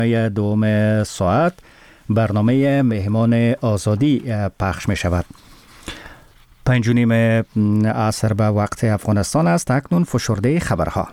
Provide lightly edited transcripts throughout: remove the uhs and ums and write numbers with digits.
دوم ساعت برنامه مهمان آزادی پخش می شود. 5:30 عصر به وقت افغانستان است. اکنون فشرده خبرها.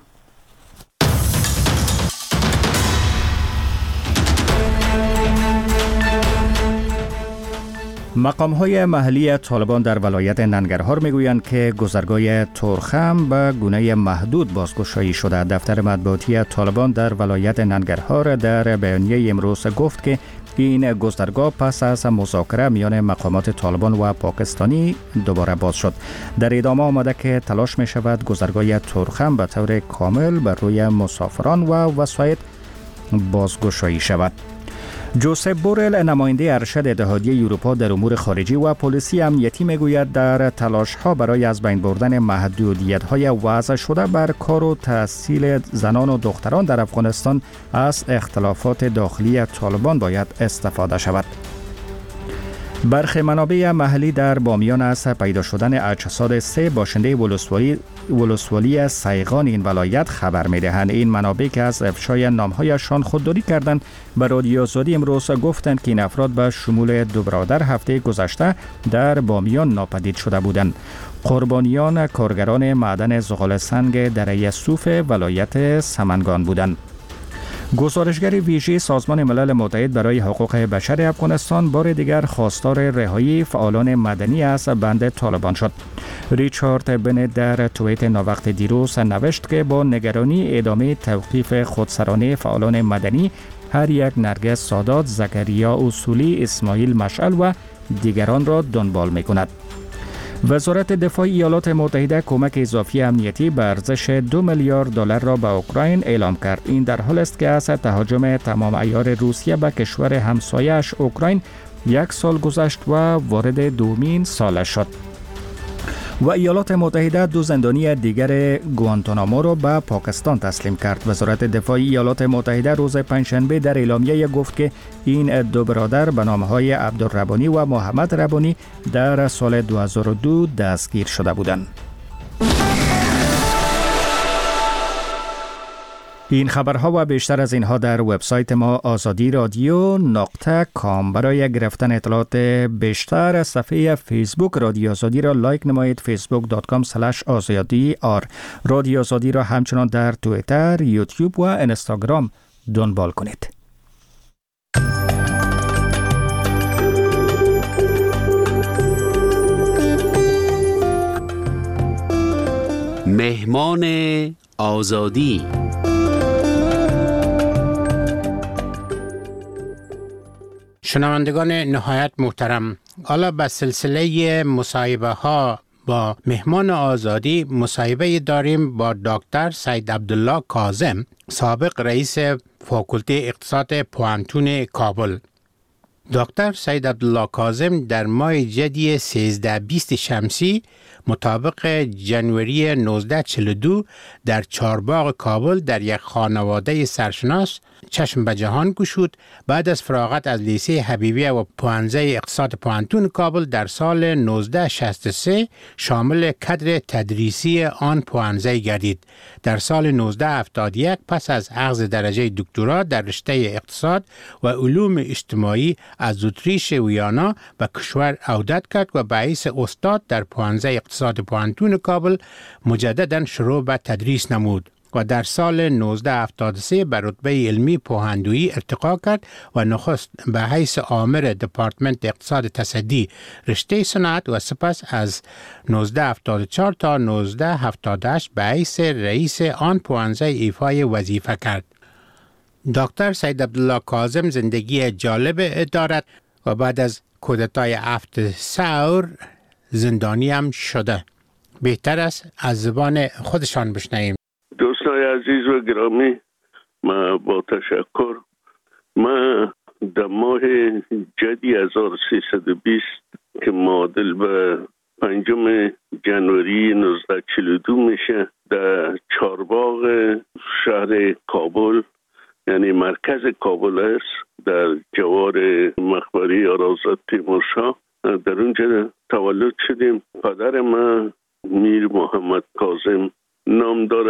مقام‌های محلی طالبان در ولایت ننگرهار میگویند که گذرگاه تورخم به گونه محدود بازگشایی شده. دفتر مطبوعاتی طالبان در ولایت ننگرهار در بیانیه امروز گفت که این گذرگاه پس از مذاکره میان مقامات طالبان و پاکستانی دوباره باز شد. در ادامه آمده که تلاش می شود گذرگاه تورخم به طور کامل بر روی مسافران و وسایط بازگشایی شود. جوزف بورل نماینده ارشد اتحادیه اروپا در امور خارجی و پلیسی امنیتی میگوید در تلاش‌ها برای از بین بردن محدودیت‌های وضع شده بر کار و تحصیل زنان و دختران در افغانستان از اختلافات داخلی طالبان باید استفاده شود. برخی منابع محلی در بامیان از پیدا شدن اجساد 3 باشنده ولسوالی سیغان این ولایت خبر می‌دهند. این منابع که از افشای نام‌هایشان خودداری کردند به رادیو آزادی امروز گفتند که این افراد به شمول 2 برادر هفته گذشته در بامیان ناپدید شده بودند. قربانیان کارگران معدن زغال سنگ دره صوف ولایت سمنگان بودند. گزارشگر ویژه سازمان ملل متحد برای حقوق بشر افغانستان بار دیگر خواستار رهایی فعالان مدنی از بند طالبان شد. ریچارد بنت در توییت ناوقت دیروز نوشت که با نگرانی ادامه توقیف خودسرانه فعالان مدنی هر یک نرگس سادات، زکریا اصولی، اسماعیل مشعل و دیگران را دنبال می‌کند. وزارت دفاع ایالات متحده کمک اضافی امنیتی به ارزش $2 میلیارد را به اوکراین اعلام کرد. این در حالی است که از تهاجم تمام عیار روسیه به کشور همسایه‌اش اوکراین 1 سال گذشت و وارد دومین سالش شد. و ایالات متحده 2 زندانی دیگر گوانتانامو را به پاکستان تسلیم کرد. وزارت دفاع ایالات متحده روز پنجشنبه در اعلامیه گفت که این 2 برادر به نام‌های عبدالربانی و محمد ربانی در سال 2002 دستگیر شده بودند. این خبرها و بیشتر از اینها در وبسایت ما azadi.radio.com. برای گرفتن اطلاعات بیشتر صفحه فیسبوک رادیو آزادی را لایک نمایید. facebook.com/azadi. رادیو آزادی را همچنان در توییتر، یوتیوب و اینستاگرام دنبال کنید. مهمان آزادی. شنوندگان نهایت محترم، حالا به سلسله مصاحبه ها با مهمان آزادی مصاحبه داریم با دکتر سید عبدالله کاظم، سابق رئیس فاکولته اقتصاد پوانتون کابل. دکتر سید عبدالله کاظم در ماه جدی 13-20 شمسی مطابق جنوری 1942 در چارباغ کابل در یک خانواده سرشناس چشم به جهان گشود. بعد از فراغت از لیسه حبیبیه و پوانزه اقتصاد پوانتون کابل در سال 1963 شامل کادر تدریسی آن پوانزه گردید. در سال 1971 پس از اخذ درجه دکترا در رشته اقتصاد و علوم اجتماعی از اتریش ویانا به کشور عودت کرد و به حیث استاد در پوانزه اقتصاد پوانتون کابل مجددا شروع به تدریس نمود و در سال 1973 به رتبه علمی پوهندویی ارتقا کرد و نخست به حیث آمر دپارتمنت اقتصاد تصدی رشته صنعت و سپس از 1974 تا 1978 به حیث رئیس آن پوانزه ایفای وظیفه کرد. دکتر سید عبدالله کاظم زندگی جالب دارد و بعد از کودتای 7 ثور زندانی هم شده. بهتر است از زبان خودشان بشنویم. دوستان عزیز و گرامی، ما با تشکر در ماه جدی 1320 که معادل به 5 جنوری 1942 میشه در چارباغ شهر کابل، یعنی مرکز کابل است، در جوار مقبره آرازات تیمورشاه، در اونجا تولد شدیم. پدر من میر محمد کاظم نام داره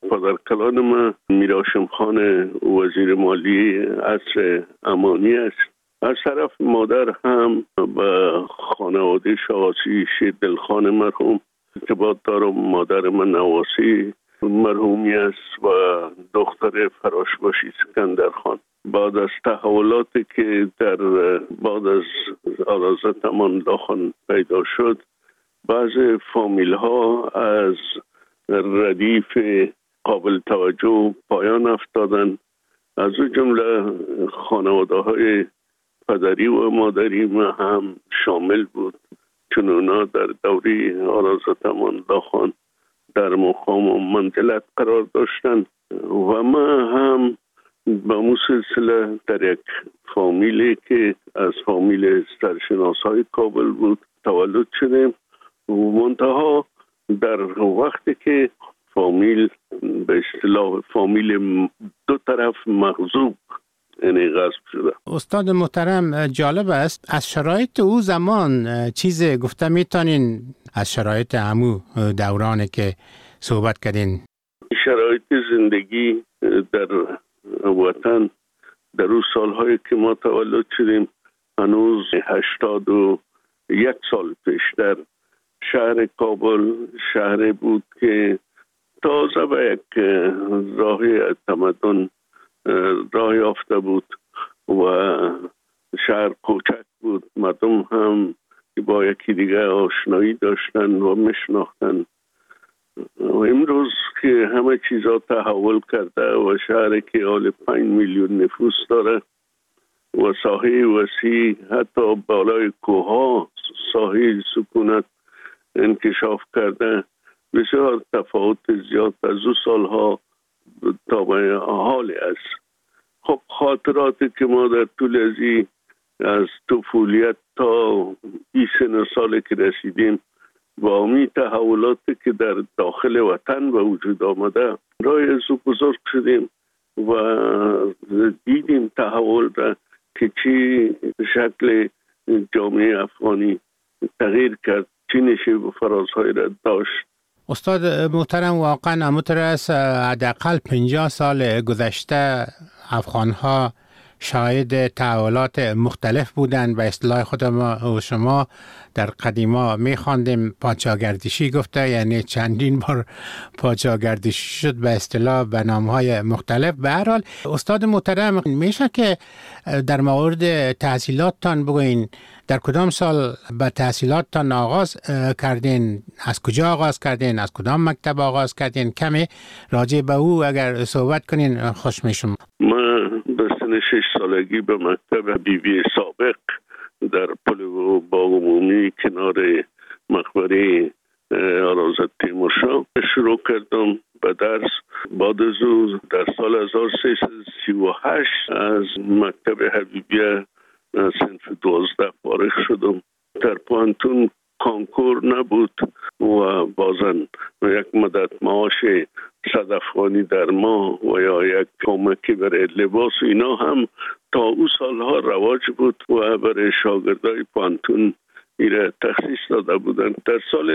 پدرکلان من میرهاشم خان وزیر مالی عصر امانی است. از طرف مادر هم به خانواده شاهاسی شیردلخان مرحوم ارتباط دارم. مادر من نواسی مرحومی است و دختر فراشباشی سکندر خان. بعد از تحولاتی که در بعد از حضرت امان الله خان پیدا شد، بعض فامیل ها از ردیف قابل توجه پایان افتادن. از او جمله خانواده های پدری و مادری ما هم شامل بود، چون اونا در دوره حضرت امان الله خان در مقام و منزلت قرار داشتن و ما هم به اون سلسله در یک فامیلی که از فامیل سرشناس های کابل بود تولد شدیم. منتها در وقتی که فامیل به اصطلاح فامیل دو طرف مغصوب یعنی غصب شده. استاد محترم، جالب است از شرایط او زمان چیز گفته میتونین از شرایط همو دورانی که صحبت کردین؟ شرایط زندگی در وطن در اون سالهایی که ما تولد شدیم هنوز 81 سال پیش در شهر کابل شهری بود که تازه به یک راه تمدن راه یافته بود و شهر کوچک بود. مردم هم با یکی دیگه آشنایی داشتن و میشناختن. و امروز که همه چیزا تحول کرده و شهری که حال 5 میلیون نفوس داره و ساحه وسیع حتی بالای کوها ساحه سکونت انکشاف کرده، بسیار تفاوت زیاد از او سالها تا به حال است. خب خاطراتی که ما در طول از طفولیت تا 20 سالی که رسیدیم با امی تحولاتی که در داخل وطن به وجود آمده رای از او بزرگ شدیم و دیدیم تحول را که چی شکل جامعه افغانی تغییر کرد، چی نشه و فرازهای را داشت. استاد محترم، واقعا همونطور است حداقل 50 سال گذشته افغانها شاهد تحولات مختلف بودند. به اصطلاح خود ما و شما در قدیما می‌خواندیم پادشاهگردشی گفته، یعنی چندین بار پادشاهگردشی شد به اصطلاح به نام‌های مختلف. به هر حال استاد محترم، میشه که در مورد تحصیلاتتان بگوین در کدام سال به تحصیلاتتان آغاز کردین؟ از کجا آغاز کردین؟ از کدام مکتب آغاز کردین؟ کمی راجع به او اگر صحبت کنین خوش میشم. من به سن 6 سالگی به مکتب بیبی سابق در پل باغ عمومی کنار مقبره حضرت تیمورشاه شروع کردم به درس. بعد از او در سال 1338 از مکتب حبیبیه صنف 12 فارغ شدم. در پانتون کانکور نبود و بازن یک مدت معاش 100 افغانی در ماه و یا یک کمکی برای لباس اینا هم تا او سالها رواج بود و برای شاگردای پانتون ایره تخصیص داده بودن. در سال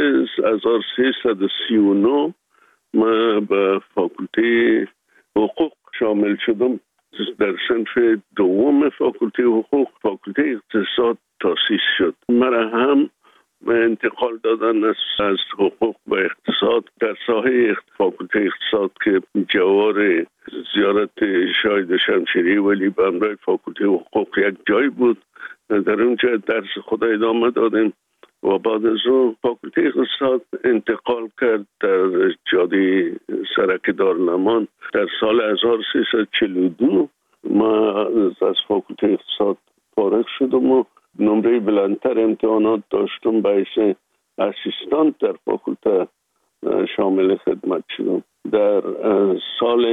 1339 من به فاکولته حقوق شامل شدم. در صنف دوم فاکولته حقوق فاکولته اقتصاد تاسیس شد. مرا هم انتقال دادن از حقوق به اقتصاد در ساحه فاکولته اقتصاد که جوار زیارت شاهد شمشیری ولی به همراه فاکولته حقوق یک جای بود. در اونجا درس خود ادامه دادیم و بعد از اون فاکولته اقتصاد انتقال کرد در جاده سرک دارالمان. در سال 1342 ما از فاکولته اقتصاد فارغ شدم و نمره بلندتر امتحانات داشتم، باعث اسیستانت در فاکولته شامل خدمت شدم. در سال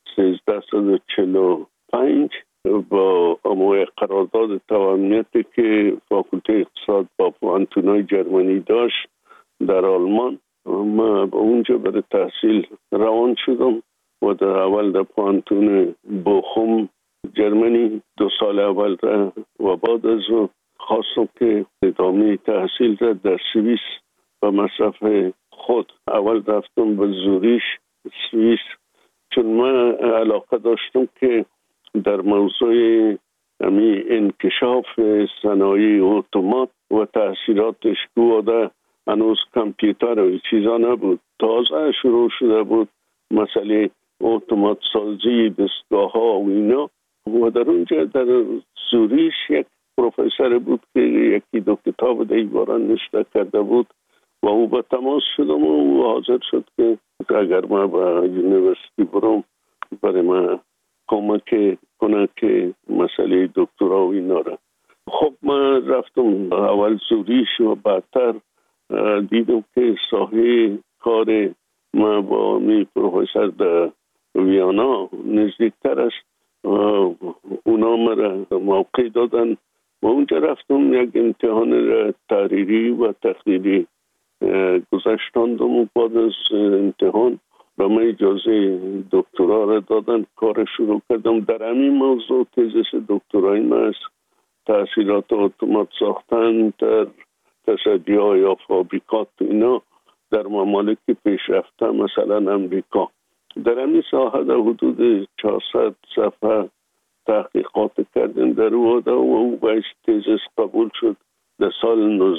1345 با اموی قرارداد توانیتی که فاکولته اقتصاد با پانتونای جرمنی داشت در آلمان، ما با اونجا برای تحصیل روان شدم و در اول در پانتون بوخم جرمنی 2 سال اول را و بعد از اون خواستم که ادامه تحصیل را در سوئیس و مصرف خود. اول رفتم به زوریش سوئیس چون من علاقه داشتم که در موضوع انکشاف صنایع اتومات و تاثیراتش که هنوز کامپیوتر و چیزا نبود، تازه شروع شده بود مسئله اتومات سازی دستگاه ها و اینا. و در اونجا در زوریش یک پروفسور بود که یکی دو کتاب دیواران نشته کرده بود و او با تماس شدم و او حاضر شد که اگر من به یونیورسیتی برم برای من کمک کنه که مسئله دکترا و اینا را. خب من رفتم اول زوریش و بعدتر دیدم که ساحه کار من با می پروفسور در ویانا نزدیکتر است. اونا مرا موقع دادن و اونجا رفتم یک امتحان تحریری و تقریری گذشتاندم و بعد از امتحان به من اجازه دکترا را دادن. کار شروع کردم در همین موضوع. تزس دکترای من است تاثیرات اتومات ساختن در تصدی‌ها یا فابریکات اینا در ممالک پیشرفته مثلا امریکا. در همین ساحه در حدود 400 صفحه تحقیقات کردن در او و او باید تزس قبول شد. در سال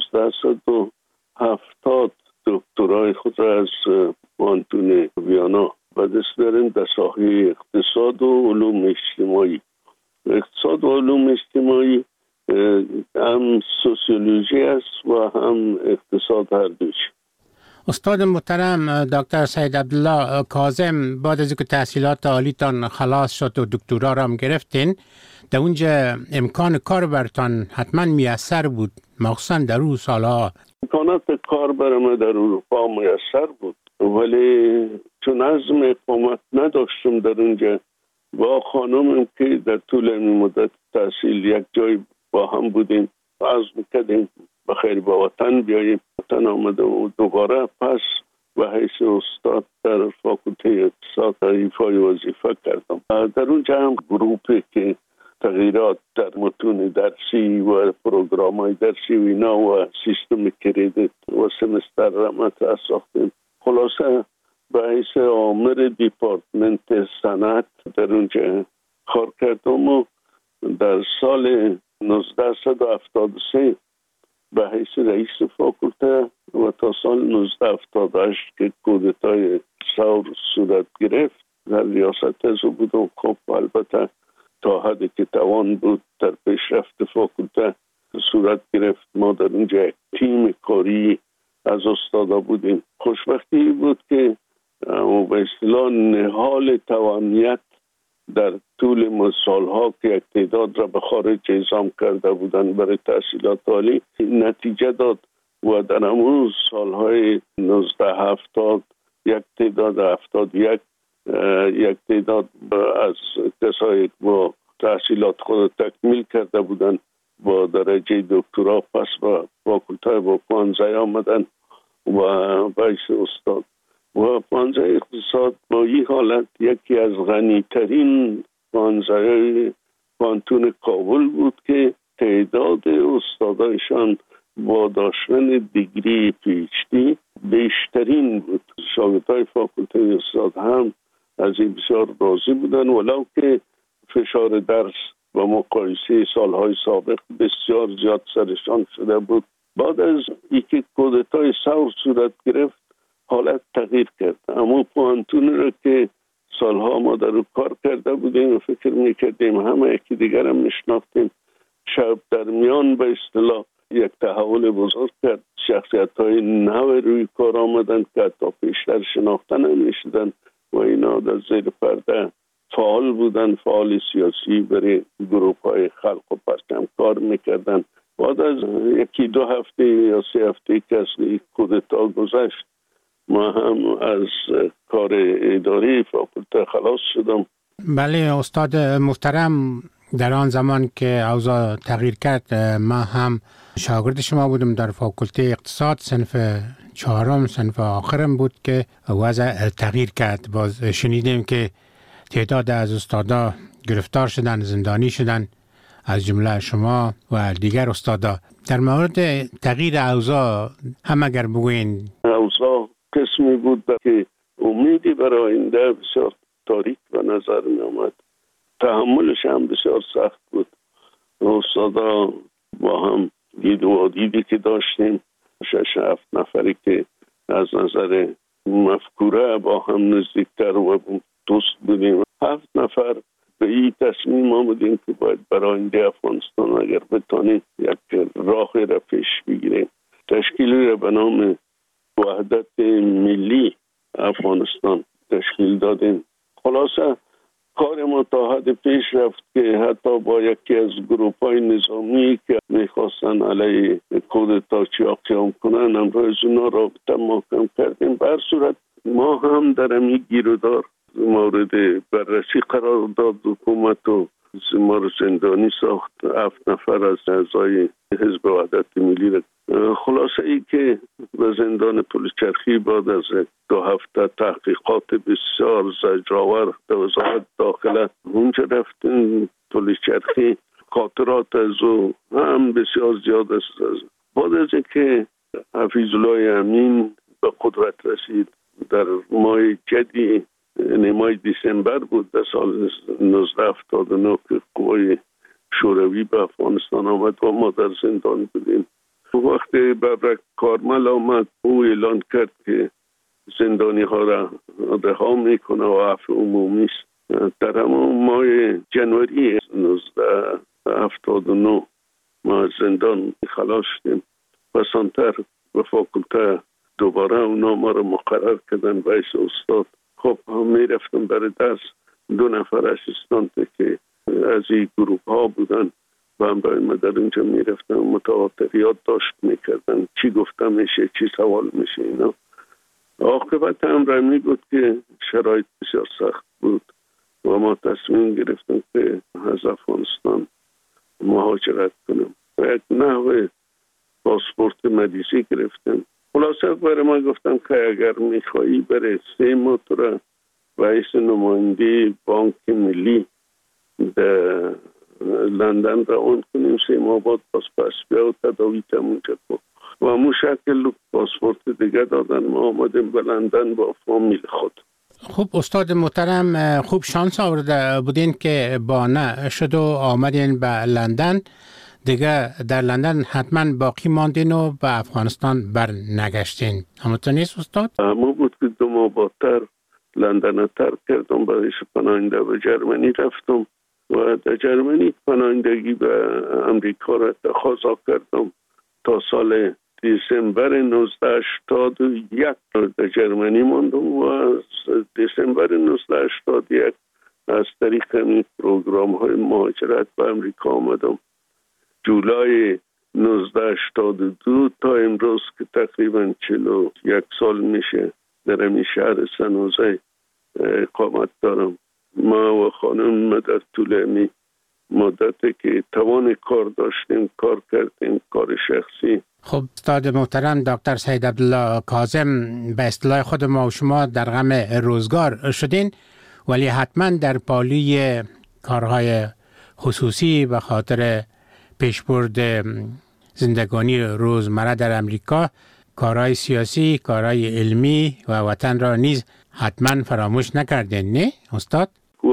1970 دکترای خود را از پانتون ویانا به دست دارن در ساحه اقتصاد و علوم اجتماعی. اقتصاد و علوم اجتماعی هم سوسیولوژی است و هم اقتصاد هر دوش. استاد محترم دکتر سید عبدالله کاظم، بعد از اینکه تحصیلات عالیتان خلاص شد و دکترا را هم گرفتین، در اونجا امکان کار برتان حتما میسر بود، مخصوصا در اون سالها. امکانات کار برای من در اروپا میسر بود، ولی چون عزم اقامت نداشتم در اونجا با خانمم که در طول این مدت تحصیل یک جای با هم بودیم، عزم کردیم بخیر با وطن بیاییم. وطن آمده و دوباره پس به حیث استاد در فاکولته اقتصاد ایفای وظیفه کردم. در اونجا هم گروپی که تغییرات در متون درسی و پروگرام‌های درسی و اینا و سیستم کردیت و سمستر را مطرح ساختیم. خلاصه به حیث آمر دیپارتمنت صنعت در اونجا کار کردم و در سال 1973 به حیث رئیس فاکولته و تا سال 1978 که کودتای ثور صورت گرفت در ریاست از بودم. خب البته تا حدی که توان بود در پیشرفت فاکولته صورت گرفت. ما در اونجا یک تیم کاری از استادا بودیم. خوشبختی بود که به اصطلاح نهال توانیت در طول سالها که یک تعداد را به خارج اعزام کرده بودند برای تحصیلات عالی نتیجه داد و در همون سالهای 1970 یک تعداد 71 یک تعداد از کسایی با تحصیلات خود تکمیل کرده بودند با درجه دکترا پس با فاکولته با پانزه آمدن و باعث استاد و پانزه اقتصاد با این حالت یکی از غنیترین پانزه پانتون کابل بود که تعداد استادایشان با داشتن دیگری پیشتی بیشترین بود. شاگردای فاکولته اقتصاد هم از این بسیار راضی بودن ولو که فشار درس و مقایسه سالهای سابق بسیار زیاد سرشان شده بود. بعد از اینکه کودتای ثور صورت گرفت حالت تغییر کرد. اما پانتون را که سالها ما در رو کار کرده بودیم و فکر میکردیم همه یکی دیگر هم میشناختیم، شب در میان به اصطلاح یک تحول بزرگ کرد. شخصیت های نو روی کار آمدن که تا پیشتر شناخته نمیشدن و اینا در زیر پرده فعال بودن، فعال سیاسی برای گروپ های خلق و پرچم کار میکردن. بعد از یکی دو هفته یا 3 هفته که از کودتا گذشت ما هم از کار اداری فاکولته خلاص شدم. بله استاد محترم، در آن زمان که اوضاع تغییر کرد ما هم شاگرد شما بودم در فاکولته اقتصاد، صنف 4 صنف آخرم بود که وضع تغییر کرد. باز شنیدیم که تعداد از استادا گرفتار شدن، زندانی شدن، از جمله شما و دیگر استادا. در مورد تغییر اوضاع هم اگر بگوین. اوضاع قسمی بود که امیدی برای آینده بسیار تاریک به نظر می آمد. تحملش هم بسیار سخت بود. استادا با هم دید و دیدی که داشتیم 6-7 نفری که از نظر مفکوره با هم نزدیکتر و دوست بودیم، 7 نفر به این تصمیم آمدیم که باید برای آینده افغانستان اگر بتانیم یک راهی را پیش بگیریم. تشکیلی را به نام وحدت ملی افغانستان تشکیل دادیم. خلاصه کار ما تا حد پیش رفت که حتی با یکی از گروه‌های نظامی که میخواستن علیه کودتاچی قیام کنن امروز اونا رابطه محکم کردیم. به هر صورت ما هم در این گیرودار مورد بررسی قرار داد حکومت و ما رو زندانی ساخت. 7 نفر از اعضای حزب وحدت ملی را خلاصه ای که به زندان پلچرخی بعد از 2 هفته تحقیقات بسیار زجرآور در وزارت داخله اونجا رفتیم پلچرخی. خاطرات از او هم بسیار زیاد است. بعد از اینکه حفیظ الله امین به قدرت رسید در ماه جدی ماه دسامبر بود در سال 1979 که قوای شوروی به افغانستان آمد و ما در زندان بودیم. وقتی ببرک کارمل آمد او اعلان کرد که زندانی ها را رها میکنه و عفو عمومی است. در همون ماه جنوری 1979 ما از زندان خلاص شدیم. پسانتر به فاکولته دوباره اونا ما را مقرر کردن به حیث استاد. خب هم میرفتم برای درس. 2 نفر اسیستانت که از این گروه ها بودن و هم باید ما در اینجا میرفتم متواتریات داشت میکردن چی گفته میشه چی سوال میشه اینا. عاقبت هم رمی بود که شرایط بسیار سخت بود و ما تصمیم گرفتیم که از افغانستان مهاجرت کنیم و یک نحو پاسپورت مدیسی گرفتیم. خلاصه برای ما گفتم که اگر میخوایی بره 3 ماه تو را رئیس نماینده بانک ملی در لندن روان کنیم. 3 ماه بعد پس بیا و تداوی تمونجا کن و همون شکل پاسپورت دیگه دادن. ما آمدیم به لندن با فامیل خود. خب استاد محترم خوب شانس آورده بودین که بانه شد و آمدین به لندن. دیگه در لندن حتما باقی ماندین و به افغانستان بر نگشتین. همونطور نیست استاد؟ همون بود که 2 ماه بعدتر لندن ترک کردم برایش پناهنده به جرمنی رفتم و در جرمنی پناهندگی به امریکا را تقاضا کردم. تا سال دسامبر 1981 در جرمنی ماندم و از دسامبر 1981 از طریق این پروگرام های مهاجرت به امریکا آمدم. جولای 1982 تا امروز که تقریبا 41 سال میشه در این شهر سنوزه اقامت دارم. ما و خانم در طول مدتی که توان کار داشتیم کار کردیم، کار شخصی. خب استاد محترم دکتر سید عبدالله کاظم، به اصطلاح خود ما و شما در غم روزگار شدین ولی حتما در پالی کارهای خصوصی به خاطر پیشبرد زندگانی روزمره در امریکا، کارهای سیاسی، کارهای علمی و وطن را نیز حتما فراموش نکردین، نه استاد؟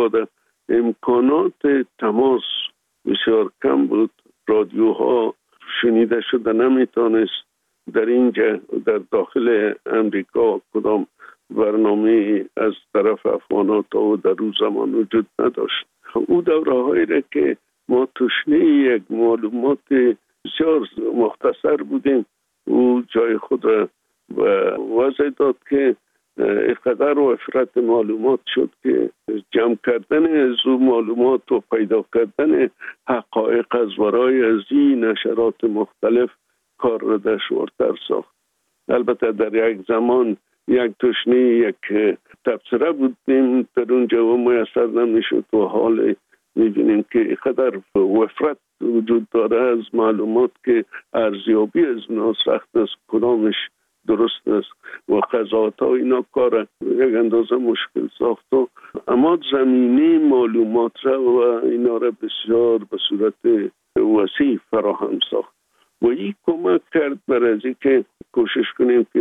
امکانات تماس بسیار کم بود. رادیوها شنیده شده نمیتونست. در اینجا در داخل امریکا کدام برنامه از طرف افغانات و در اون زمان وجود نداشت. او دوره هایی را که ما تشنه یک معلومات بسیار مختصر بودیم او جای خود را وضع داد که اقدر و افراد معلومات شد که جمع کردن از اون معلومات و پیدا کردن حقایق از ورای از این نشرات مختلف کار را دشوارتر ساخت. البته در یک زمان یک تشنه یک تبصره بودیم در اونجا و میسر نمیشد و حال میبینیم که قدر وفرت وجود داره از معلومات که ارزیابی از اونا سخت است، کدامش درست است و قضاوت ها اینا کار یک اندازه مشکل ساخت و اما زمینی معلومات را و اینا را بسیار به صورت وسیع فراهم ساخت و این کمک کرد برای که کوشش کنیم که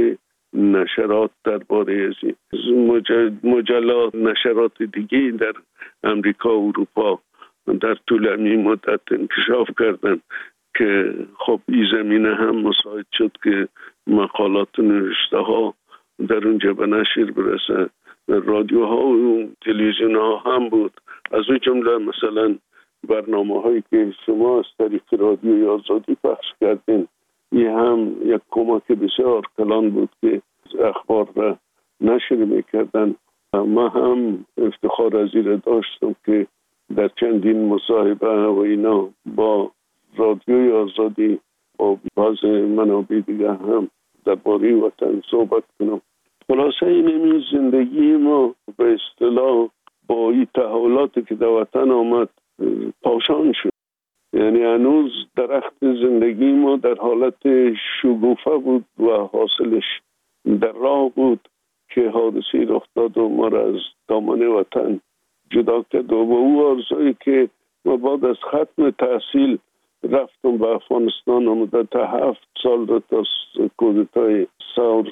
نشرات درباره از این مجلات نشرات دیگه در امریکا و اروپا در طول این مدت انکشاف کردن که خب این زمینه هم مساعد شد که مقالات نوشته ها در اونجا به نشر برسه. رادیوها و تلویزیون ها هم بود، از اون جمله مثلا برنامه هایی که شما از طریق رادیوی آزادی پخش کردین، این هم یک کمک بسیار کلان بود که اخبار را نشر میکردن. ما هم افتخار از این داشتم که در چندین مصاحبه و اینا با رادیوی آزادی و بعض منابع دیگه هم درباره وطن صحبت کنم. خلاصه این زندگی ما به اصطلاح با این تحولاتی که در وطن آمد پاشان شد. یعنی هنوز درخت زندگی ما در حالت شکوفه بود و حاصلش در راه بود که حادثه رخ داد و ما را از دامن وطن جدا کرد. و او آرزویی که ما بعد از ختم تحصیل رفتم به افغانستان و مدت 7 سال را تا کودتای ثور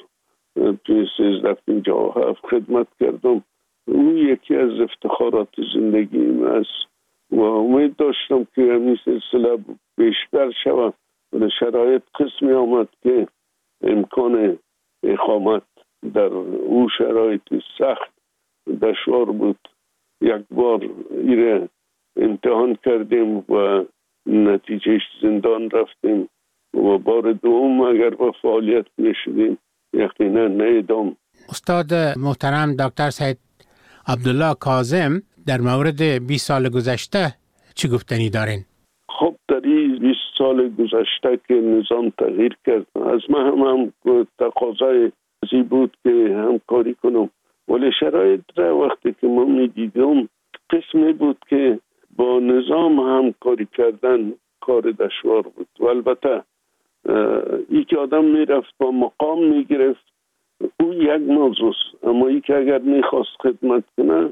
1357 خدمت کردم. او یکی از افتخارات زندگیم است و امید داشتم که این سلسله بیشتر شود و شرایط قسمی آمد که امکان اقامت در او شرایط سخت دشوار بود. یک بار ایره امتحان کردیم و نتیجهش زندان رفتیم و بار دوم اگر با فعالیت میشدیم یقینا اعدام. استاد محترم دکتر سید عبدالله کاظم در مورد 20 سال گذشته چی گفتنی دارین؟ خب در این 20 سال گذشته که نظام تغییر کرد، از من هم تقاضای ازی بود که همکاری کنم، ولی شرایط را وقتی که ما میدیدم قسمی بود که با نظام همکاری کردن کار دشوار بود. و البته ای که آدم میرفت با مقام میگرفت او یک موضوع است، اما ای که اگر میخواست خدمت کنه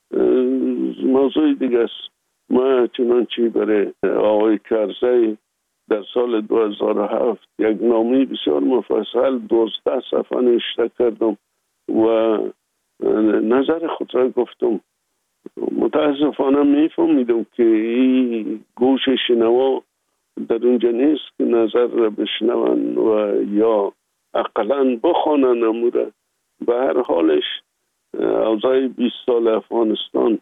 موضوع دیگه است. ما چنانچه برای آقای کرزی در سال 2007 یک نامه بسیار مفصل 12 صفحه نوشته کردم و نظر خود را گفتم. متاسفانه میفهمیدم که این گوش شنوا در اونجا نیست که نظر را بشنون و یا اقلا بخوانن اموره. به هر حالش اوضاع 20 سال افغانستان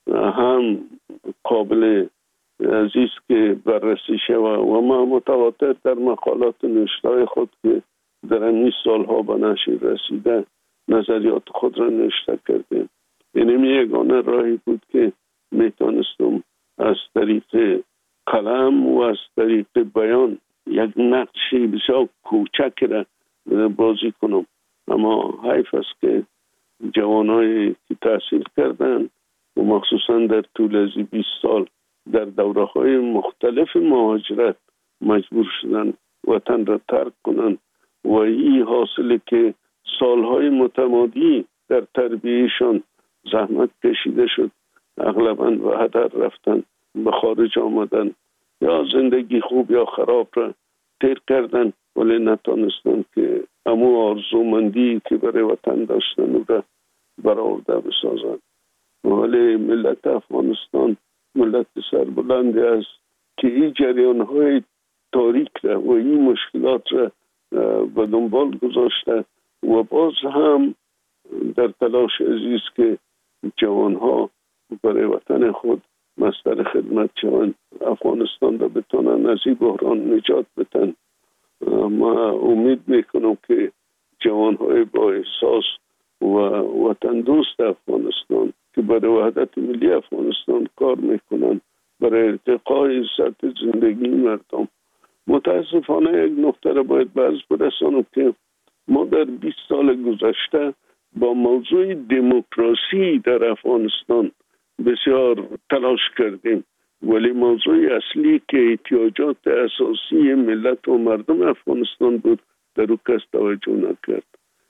هم قابل عزیز که بررسی شود و ما متواتر در مقالات نوشته خود که در این سالها به نشر رسیده نظریات خود را نوشته کردیم. این یگانه راهی بود که میتونستم از طریق قلم و از طریق بیان یک نقش بسیار کوچک را بازی کنم. اما حیف است که جوانایی که تحصیل کردن و مخصوصا در طول از 20 سال در دوره‌های مختلف مهاجرت مجبور شدن وطن را ترک کنن و این حاصله که سالهای متمادی در تربیهشان زحمت کشیده شد، اغلباً به هدر رفتن، به خارج آمدن یا زندگی خوب یا خراب را تیر کردن ولی نتانستن که امو آرزومندی که برای وطن داشتن او را برآورده بسازن. ولی ملت افغانستان ملت سربلندی است که این جریان‌های تاریک را و این مشکلات را به دنبال گذاشته و باز هم در تلاش عزیز که جوانها برای وطن خود مصدر خدمت شوند، افغانستان را بتونن از این بحران نجات بدن. ما امید میکنم که جوانهای با احساس و وطن دوست افغانستان که برای وحدت ملی افغانستان کار میکنن، برای ارتقای سطح زندگی مردم. متاسفانه یک نقطه را باید باز برسانم که ما در 20 سال گذشته با موضوع دموکراسی در افغانستان بسیار تلاش کردیم، ولی موضوع اصلی که احتیاجات اساسی ملت و مردم افغانستان بود در او کس توجه نکرد.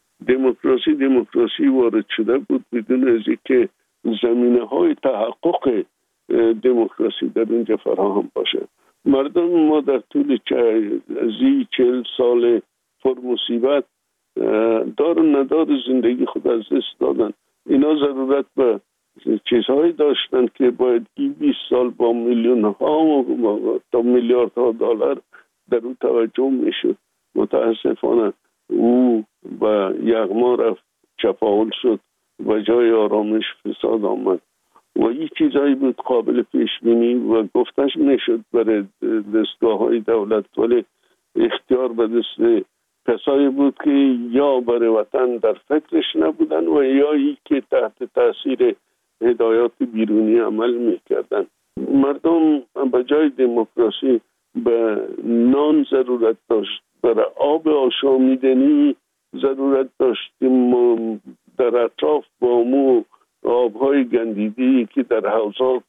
دموکراسی وارد شده بود بدون از اینکه زمینه‌های تحقق دموکراسی در اینجا فراهم باشه. مردم ما در طول 40 سال پر مصیبت دار و ندار زندگی خود از دست دادن. اینا ضرورت به چیزهایی داشتن که باید 20 سال با میلیون ها تا میلیارد ها دلار در او توجه میشد. متاسفانه او با یغما رفت، چپاول شد و جای آرامش فساد آمد و این چیزهایی بود قابل پیش بینی و گفتش نشد برای دستگاه های دولت، ولی اختیار به دست کسایی بود که یا برای وطن در فکرش نبودن و یا ای که تحت تاثیر هدایات بیرونی عمل میکردن. مردم به جای دموکراسی به نان ضرورت داشت، برای آب آشامیدنی ضرورت داشت. در اطراف بامو آبهای گندیدی که در حوضات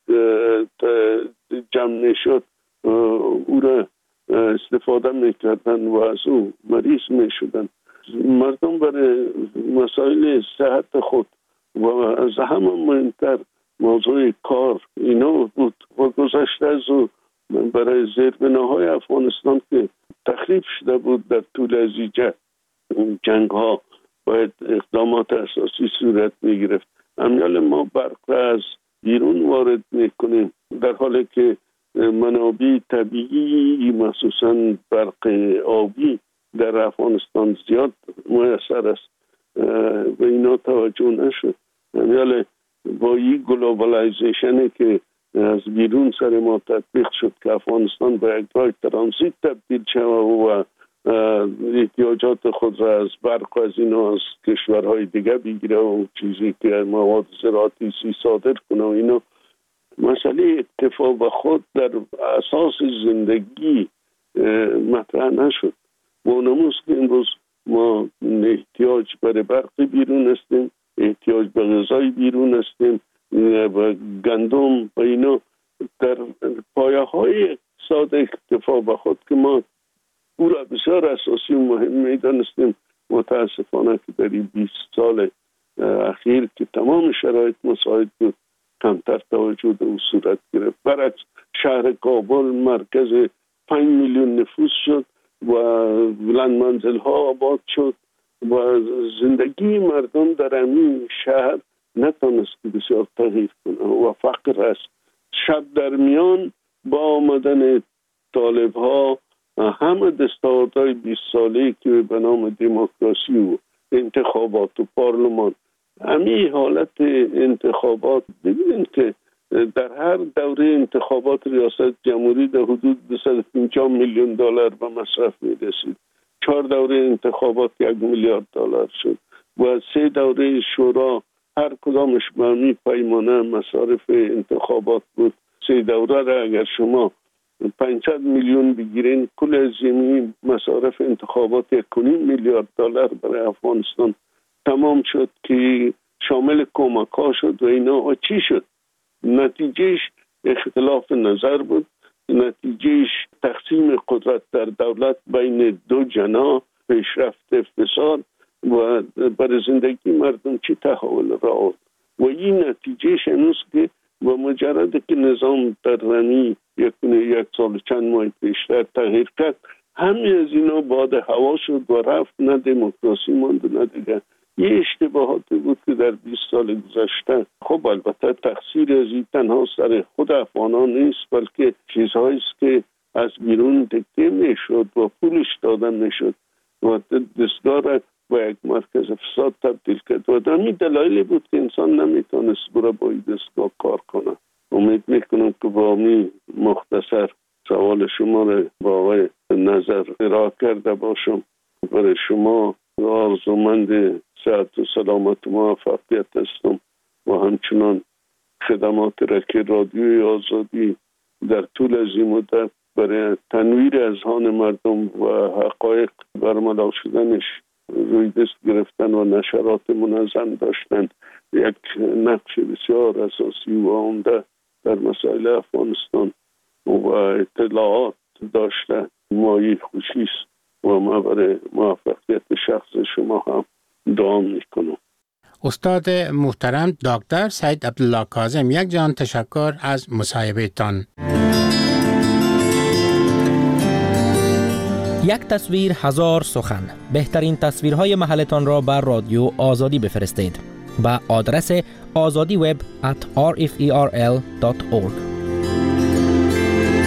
جمع نشد او را استفاده میکردن و از او مریض میشدن. مردم برای مسائل صحت خود و از همه مهمتر موضوع کار اینا بود و گذشته از او برای زیربناهای افغانستان که تخریب شده بود در طول از جنگ ها باید اقدامات اساسی صورت می گرفت. امیال ما برق از بیرون وارد می کنیم در حالی که منابع طبیعی مخصوصا برق آبی در افغانستان زیاد میسر است و اینا توجه نشد. امیال با این گلوبالایزیشنی که از بیرون سر ما تطبیق شد که افغانستان به یک راه ترانزیت تبدیل شد و احتیاجات خود را از برق از اینا از کشورهای دیگه بگیره و چیزی که مواد زراعتی صادر کنه و اینا. مسئله اکتفا به خود در اساس زندگی مطرح نشد. با نموز که امروز ما احتیاج برای برق بیرون هستیم، احتیاج به غذای بیرون هستیم و گندم و اینا در پایه های اقتصاد اکتفا به خود که ما او را بسیار اساسی و مهم میدانستیم. متاسفانه که در این 20 سال اخیر که تمام شرایط مساعد بود کمتر توجه به او صورت گرفت. برعکس شهر کابل مرکز 5 میلیون نفوس شد و بلند منزل ها آباد شد و زندگی مردم در همین شهر نتونست که بسیار تغییر کنه و فقر است. شب در میان با آمدن طالب ها همه دستاوردهای 20 ساله‌ای که به نام دموکراسی و انتخابات و پارلمان، همین حالت انتخابات ببینید که در هر دوره انتخابات ریاست جمهوری در حدود 250 میلیون دلار به مصرف می‌رسید. 4 دوره انتخابات 1 میلیارد دلار شد و 3 دوره شورا هر کدامش به همین پیمانه مصارف انتخابات بود. 3 دوره را اگر شما 500 میلیون بگیرین کل از این مصارف انتخابات 1.5 میلیارد دلار برای افغانستان تمام شد که شامل کمک ها شد و اینا. چی شد؟ نتیجهش اختلاف نظر بود، نتیجهش تقسیم قدرت در دولت بین دو جناح، پیشرفت فساد و برای زندگی مردم چی تحول را آورد و این نتیجهش هنوز که با مجرد که نظام در رمی یک سال چند ماه پیشتر تغییر کرد همه از اینا باد هوا شد و رفت. نه دموکراسی ماند نه دیگه. یه اشتباهاتی بود که در 20 سال گذشته خب البته تقصیر از این تنها سر خود افغانان نیست بلکه چیزهایی است که از بیرون دکته میشد و پولش داده میشد و دستگاه را با یک مرکز فساد تبدیل کرد و همین دلایلی بود که انسان نمیتونست برای با این دستگاه کار کنه. امید میکنم که با همین مختصر سوال شما را با آقای نظر ارائه کرده باشم. برای شما آرزومند صحت و سلامت و موفقیت هستم و همچنان خدمات را که رادیوی آزادی در طول از این مدت برای تنویر اذهان مردم و حقایق برملا شدنش روی دست گرفتن و نشرات منظم داشتن یک نقش بسیار اساسی و عمده در مسائل افغانستان و اطلاعات داشته مایه خوشی است و ما برای موفقیت شخص شما هم دعا میکنم. استاد محترم دکتر سید عبدالله کاظم، یک جان تشکر از مصاحبه تان. یک تصویر هزار سخن. بهترین تصویرهای محلتان را بر رادیو آزادی بفرستید. با آدرس azadiweb@rferl.org.